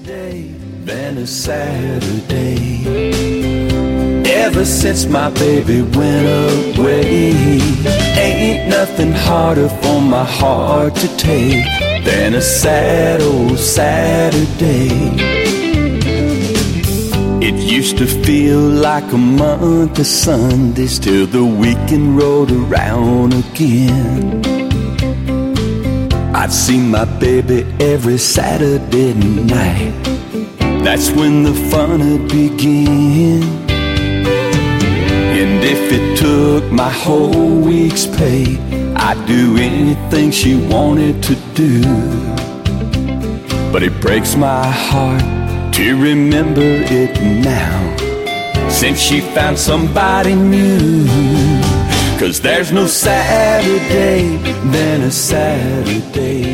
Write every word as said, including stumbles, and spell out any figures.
day than a Saturday. Ever since my baby went away, ain't nothing harder for my heart to take than a sad old Saturday. It used to feel like a month of Sundays till the weekend rolled around again. I'd see my baby every Saturday night. That's when the fun would begin. And if it took my whole week's pay, I'd do anything she wanted to do. But it breaks my heart to remember it now, since she found somebody new. 'Cause there's no Saturday than a Saturday.